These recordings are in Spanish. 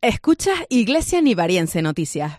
Escuchas Iglesia Nivariense Noticias.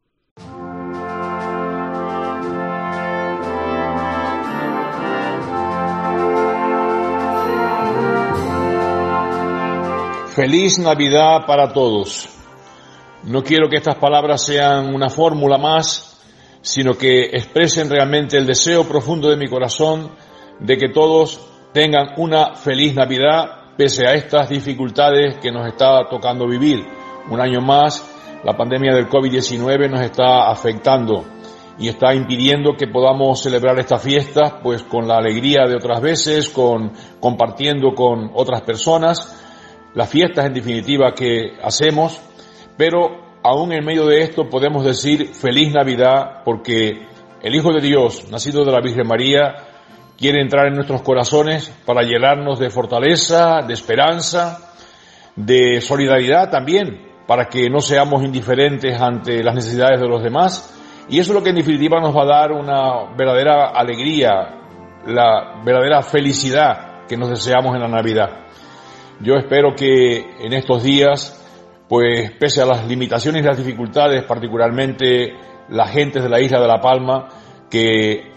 Feliz Navidad para todos. No quiero que estas palabras sean una fórmula más, sino que expresen realmente el deseo profundo de mi corazón de que todos tengan una feliz Navidad pese a estas dificultades que nos está tocando vivir. Un año más, la pandemia del COVID-19 nos está afectando y está impidiendo que podamos celebrar estas fiestas pues con la alegría de otras veces, compartiendo con otras personas, las fiestas en definitiva que hacemos, pero aún en medio de esto podemos decir feliz Navidad porque el Hijo de Dios, nacido de la Virgen María, quiere entrar en nuestros corazones para llenarnos de fortaleza, de esperanza, de solidaridad también, para que no seamos indiferentes ante las necesidades de los demás. Y eso es lo que en definitiva nos va a dar una verdadera alegría, la verdadera felicidad que nos deseamos en la Navidad. Yo espero que en estos días, pues pese a las limitaciones y las dificultades, particularmente las gentes de la isla de La Palma, que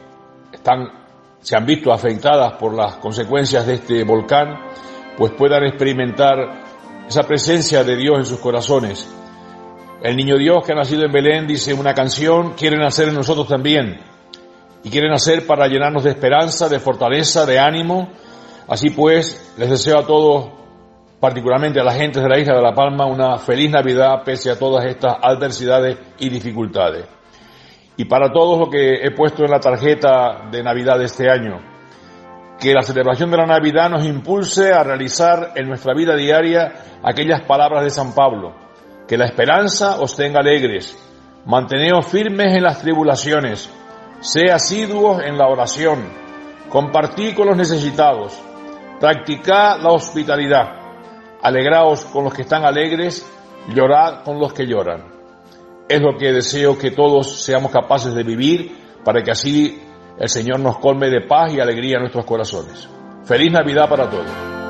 se han visto afectadas por las consecuencias de este volcán, pues puedan experimentar esa presencia de Dios en sus corazones. El niño Dios que ha nacido en Belén, dice una canción, quiere nacer en nosotros también. Y quiere nacer para llenarnos de esperanza, de fortaleza, de ánimo. Así pues, les deseo a todos, particularmente a las gentes de la isla de La Palma, una feliz Navidad pese a todas estas adversidades y dificultades. Y para todos lo que he puesto en la tarjeta de Navidad de este año, que la celebración de la Navidad nos impulse a realizar en nuestra vida diaria aquellas palabras de San Pablo, que la esperanza os tenga alegres, manteneos firmes en las tribulaciones, sé asiduos en la oración, compartid con los necesitados, practicad la hospitalidad, alegraos con los que están alegres, llorad con los que lloran. Es lo que deseo que todos seamos capaces de vivir para que así el Señor nos colme de paz y alegría en nuestros corazones. Feliz Navidad para todos.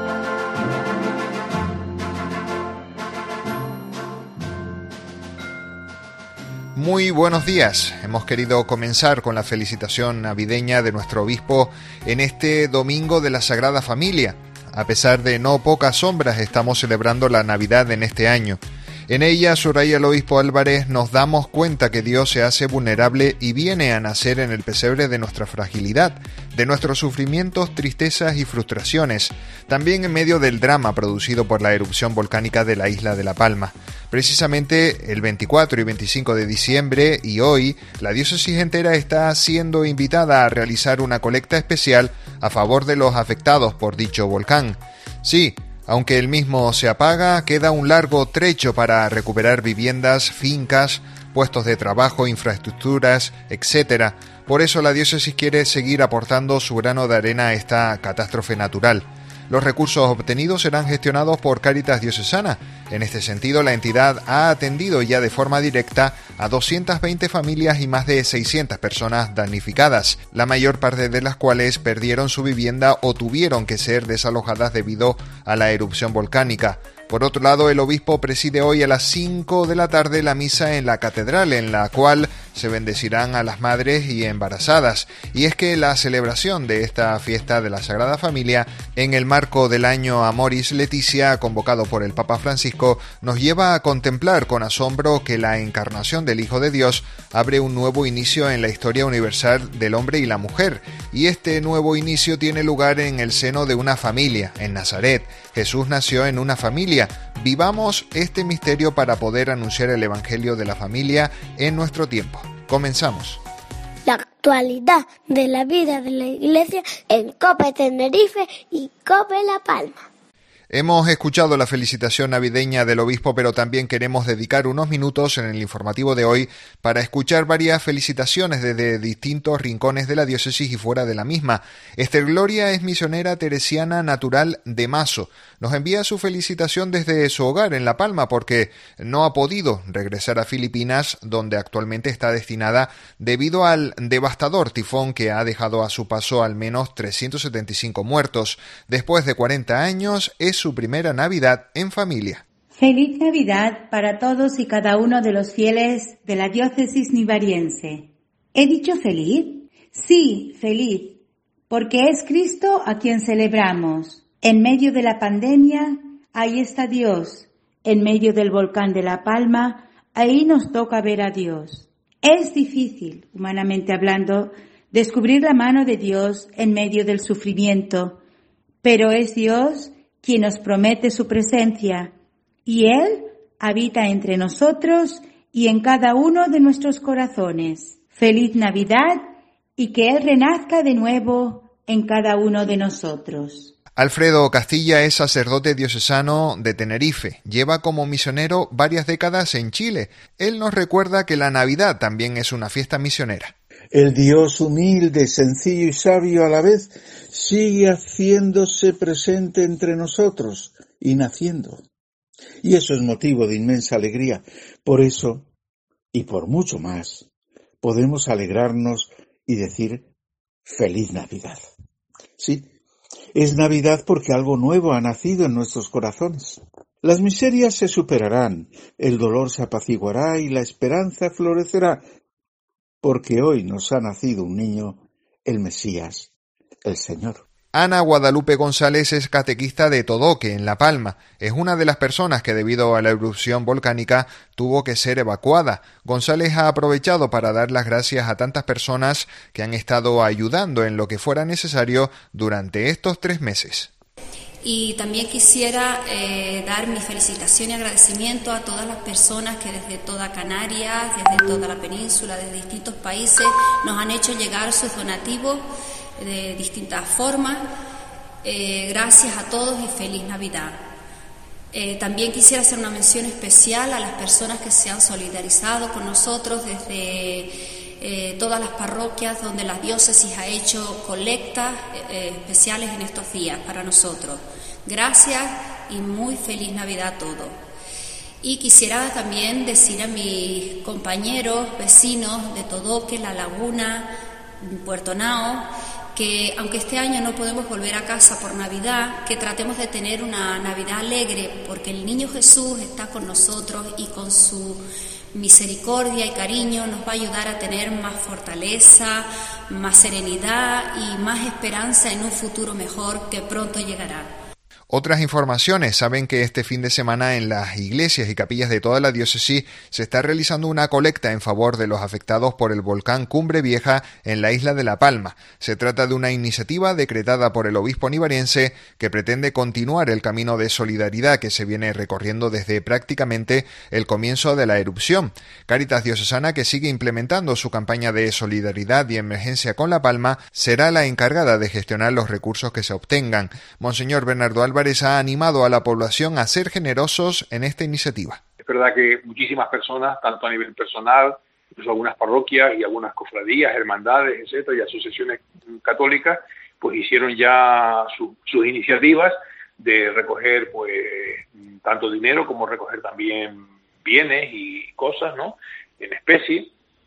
Muy buenos días. Hemos querido comenzar con la felicitación navideña de nuestro obispo en este domingo de la Sagrada Familia. A pesar de no pocas sombras, estamos celebrando la Navidad en este año. En ella, subraya el obispo Álvarez, nos damos cuenta que Dios se hace vulnerable y viene a nacer en el pesebre de nuestra fragilidad, de nuestros sufrimientos, tristezas y frustraciones, también en medio del drama producido por la erupción volcánica de la isla de La Palma. Precisamente el 24 y 25 de diciembre y hoy, la diócesis entera está siendo invitada a realizar una colecta especial a favor de los afectados por dicho volcán. Sí, aunque el mismo se apaga, queda un largo trecho para recuperar viviendas, fincas, puestos de trabajo, infraestructuras, etc. Por eso la diócesis quiere seguir aportando su grano de arena a esta catástrofe natural. Los recursos obtenidos serán gestionados por Cáritas Diocesana. En este sentido, la entidad ha atendido ya de forma directa a 220 familias y más de 600 personas damnificadas, la mayor parte de las cuales perdieron su vivienda o tuvieron que ser desalojadas debido a la erupción volcánica. Por otro lado, el obispo preside hoy a las 5 de la tarde la misa en la catedral, en la cual se bendecirán a las madres y embarazadas. Y es que la celebración de esta fiesta de la Sagrada Familia, en el marco del año Amoris Laetitia, convocado por el Papa Francisco, nos lleva a contemplar con asombro que la encarnación del Hijo de Dios abre un nuevo inicio en la historia universal del hombre y la mujer. Y este nuevo inicio tiene lugar en el seno de una familia, en Nazaret. Jesús nació en una familia. Vivamos este misterio para poder anunciar el Evangelio de la familia en nuestro tiempo. Comenzamos. La actualidad de la vida de la Iglesia en COPE Tenerife y COPE La Palma. Hemos escuchado la felicitación navideña del obispo, pero también queremos dedicar unos minutos en el informativo de hoy para escuchar varias felicitaciones desde distintos rincones de la diócesis y fuera de la misma. Esther Gloria es misionera teresiana natural de Mazo. Nos envía su felicitación desde su hogar en La Palma porque no ha podido regresar a Filipinas, donde actualmente está destinada debido al devastador tifón que ha dejado a su paso al menos 375 muertos. Después de 40 años, es su primera Navidad en familia. Feliz Navidad para todos y cada uno de los fieles de la diócesis nivariense. ¿He dicho feliz? Sí, feliz, porque es Cristo a quien celebramos. En medio de la pandemia, ahí está Dios. En medio del volcán de La Palma, ahí nos toca ver a Dios. Es difícil, humanamente hablando, descubrir la mano de Dios en medio del sufrimiento, pero es Dios quien nos promete su presencia, y Él habita entre nosotros y en cada uno de nuestros corazones. Feliz Navidad y que Él renazca de nuevo en cada uno de nosotros. Alfredo Castilla es sacerdote diocesano de Tenerife. Lleva como misionero varias décadas en Chile. Él nos recuerda que la Navidad también es una fiesta misionera. El Dios humilde, sencillo y sabio a la vez sigue haciéndose presente entre nosotros y naciendo. Y eso es motivo de inmensa alegría. Por eso, y por mucho más, podemos alegrarnos y decir ¡Feliz Navidad! Sí, es Navidad porque algo nuevo ha nacido en nuestros corazones. Las miserias se superarán, el dolor se apaciguará y la esperanza florecerá, porque hoy nos ha nacido un niño, el Mesías, el Señor. Ana Guadalupe González es catequista de Todoque, en La Palma. Es una de las personas que debido a la erupción volcánica tuvo que ser evacuada. González ha aprovechado para dar las gracias a tantas personas que han estado ayudando en lo que fuera necesario durante estos 3 meses. Y también quisiera dar mi felicitación y agradecimiento a todas las personas que desde toda Canarias, desde toda la península, desde distintos países, nos han hecho llegar sus donativos de distintas formas. Gracias a todos y feliz Navidad. También quisiera hacer una mención especial a las personas que se han solidarizado con nosotros desde todas las parroquias donde la diócesis ha hecho colectas especiales en estos días para nosotros. Gracias y muy feliz Navidad a todos. Y quisiera también decir a mis compañeros, vecinos de Todoque, La Laguna, Puerto Nao, que aunque este año no podemos volver a casa por Navidad, que tratemos de tener una Navidad alegre, porque el Niño Jesús está con nosotros y con su misericordia y cariño nos va a ayudar a tener más fortaleza, más serenidad y más esperanza en un futuro mejor que pronto llegará. Otras informaciones saben que este fin de semana en las iglesias y capillas de toda la diócesis se está realizando una colecta en favor de los afectados por el volcán Cumbre Vieja en la isla de La Palma. Se trata de una iniciativa decretada por el obispo nivariense que pretende continuar el camino de solidaridad que se viene recorriendo desde prácticamente el comienzo de la erupción. Cáritas Diocesana, que sigue implementando su campaña de solidaridad y emergencia con La Palma, será la encargada de gestionar los recursos que se obtengan. Monseñor Bernardo Álvarez ha animado a la población a ser generosos en esta iniciativa. Es verdad que muchísimas personas, tanto a nivel personal, incluso algunas parroquias y algunas cofradías, hermandades, etcétera, y asociaciones católicas, pues hicieron ya sus iniciativas de recoger, pues, tanto dinero como recoger también bienes y cosas, ¿no?, en especie.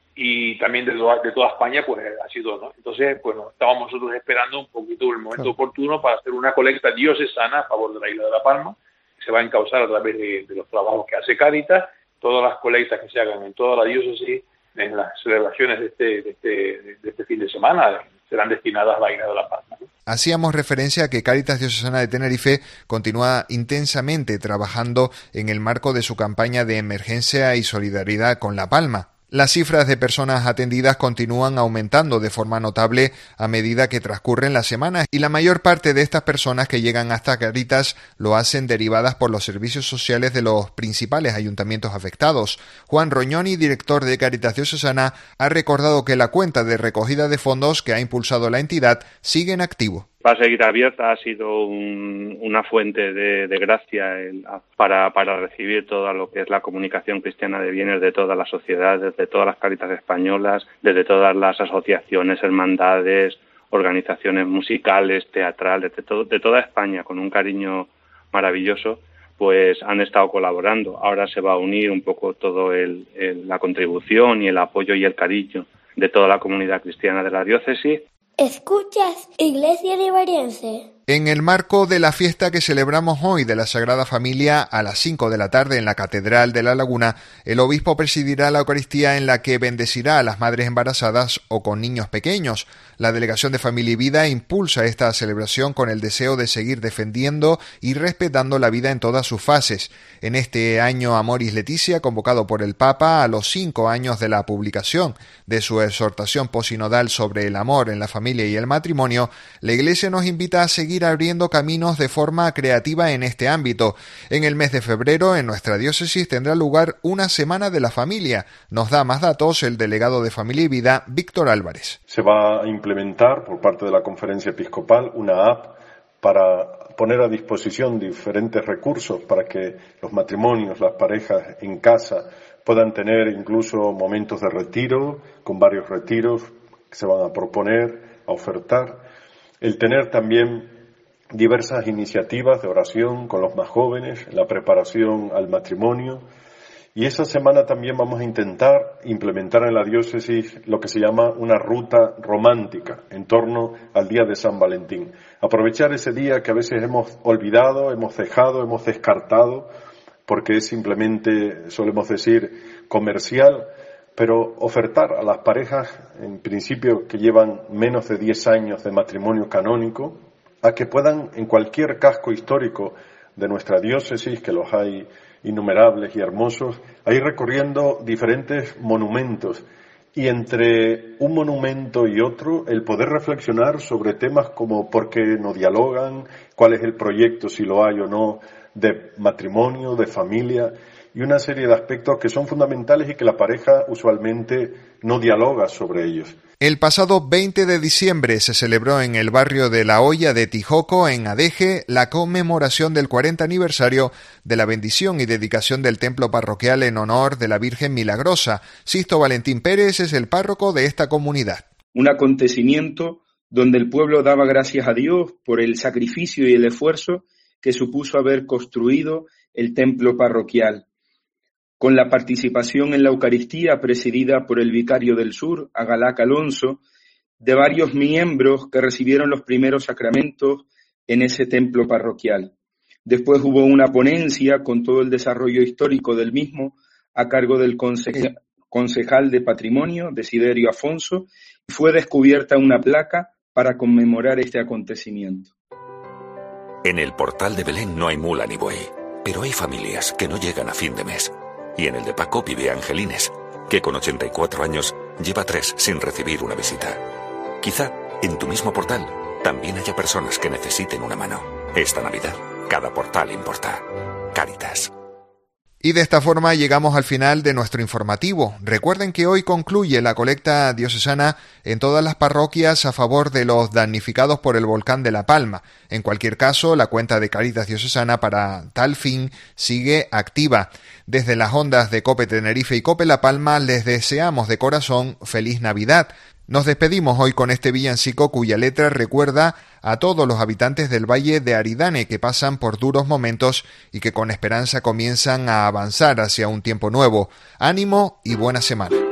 Y también de toda España, pues ha sido, ¿no? Entonces, bueno, estábamos nosotros esperando un poquito el momento oportuno para hacer una colecta diocesana a favor de la isla de La Palma, que se va a encauzar a través de los trabajos que hace Cáritas. Todas las colectas que se hagan en toda la diócesis, en las celebraciones de este fin de semana, serán destinadas a la isla de La Palma, ¿no? Hacíamos referencia a que Cáritas Diocesana de Tenerife continúa intensamente trabajando en el marco de su campaña de emergencia y solidaridad con La Palma. Las cifras de personas atendidas continúan aumentando de forma notable a medida que transcurren las semanas y la mayor parte de estas personas que llegan hasta Cáritas lo hacen derivadas por los servicios sociales de los principales ayuntamientos afectados. Juan Roñoni, director de Cáritas Diocesana, ha recordado que la cuenta de recogida de fondos que ha impulsado la entidad sigue en activo. Va a seguir abierta, ha sido una fuente de gracia para recibir todo lo que es la comunicación cristiana de bienes de toda la sociedad, desde todas las Cáritas españolas, desde todas las asociaciones, hermandades, organizaciones musicales, teatrales, de toda España, con un cariño maravilloso, pues han estado colaborando. Ahora se va a unir un poco todo la contribución y el apoyo y el cariño de toda la comunidad cristiana de la diócesis. Escuchas Iglesia Nivariense. En el marco de la fiesta que celebramos hoy de la Sagrada Familia a las 5 de la tarde en la Catedral de La Laguna, el obispo presidirá la Eucaristía en la que bendecirá a las madres embarazadas o con niños pequeños. La Delegación de Familia y Vida impulsa esta celebración con el deseo de seguir defendiendo y respetando la vida en todas sus fases. En este año Amoris Laetitia, convocado por el Papa a los 5 años de la publicación de su exhortación posinodal sobre el amor en la familia y el matrimonio, la Iglesia nos invita a seguir abriendo caminos de forma creativa en este ámbito. En el mes de febrero, en nuestra diócesis, tendrá lugar una Semana de la Familia. Nos da más datos el delegado de Familia y Vida, Víctor Álvarez. Se va a implementar por parte de la Conferencia Episcopal una app para poner a disposición diferentes recursos para que los matrimonios, las parejas en casa puedan tener incluso momentos de retiro, con varios retiros que se van a proponer, a ofertar. El tener también diversas iniciativas de oración con los más jóvenes, la preparación al matrimonio. Y esa semana también vamos a intentar implementar en la diócesis lo que se llama una ruta romántica en torno al día de San Valentín. Aprovechar ese día que a veces hemos olvidado, hemos dejado, hemos descartado, porque es simplemente, solemos decir, comercial, pero ofertar a las parejas, en principio que llevan menos de 10 años de matrimonio canónico, a que puedan en cualquier casco histórico de nuestra diócesis, que los hay innumerables y hermosos, a ir recorriendo diferentes monumentos y entre un monumento y otro el poder reflexionar sobre temas como por qué no dialogan, cuál es el proyecto, si lo hay o no, de matrimonio, de familia, y una serie de aspectos que son fundamentales y que la pareja usualmente no dialoga sobre ellos. El pasado 20 de diciembre se celebró en el barrio de La Hoya de Tijoco, en Adeje, la conmemoración del 40 aniversario de la bendición y dedicación del templo parroquial en honor de la Virgen Milagrosa. Sisto Valentín Pérez es el párroco de esta comunidad. Un acontecimiento donde el pueblo daba gracias a Dios por el sacrificio y el esfuerzo que supuso haber construido el templo parroquial, con la participación en la Eucaristía presidida por el vicario del Sur, Agalac Alonso, de varios miembros que recibieron los primeros sacramentos en ese templo parroquial. Después hubo una ponencia con todo el desarrollo histórico del mismo a cargo del concejal de Patrimonio, Desiderio Afonso, y fue descubierta una placa para conmemorar este acontecimiento. En el portal de Belén no hay mula ni buey, pero hay familias que no llegan a fin de mes. Y en el de Paco vive Angelines, que con 84 años lleva 3 sin recibir una visita. Quizá en tu mismo portal también haya personas que necesiten una mano. Esta Navidad, cada portal importa. Cáritas. Y de esta forma llegamos al final de nuestro informativo. Recuerden que hoy concluye la colecta diocesana en todas las parroquias a favor de los damnificados por el volcán de La Palma. En cualquier caso, la cuenta de Cáritas Diocesana para tal fin sigue activa. Desde las ondas de COPE Tenerife y COPE La Palma les deseamos de corazón feliz Navidad. Nos despedimos hoy con este villancico cuya letra recuerda a todos los habitantes del Valle de Aridane que pasan por duros momentos y que con esperanza comienzan a avanzar hacia un tiempo nuevo. Ánimo y buena semana.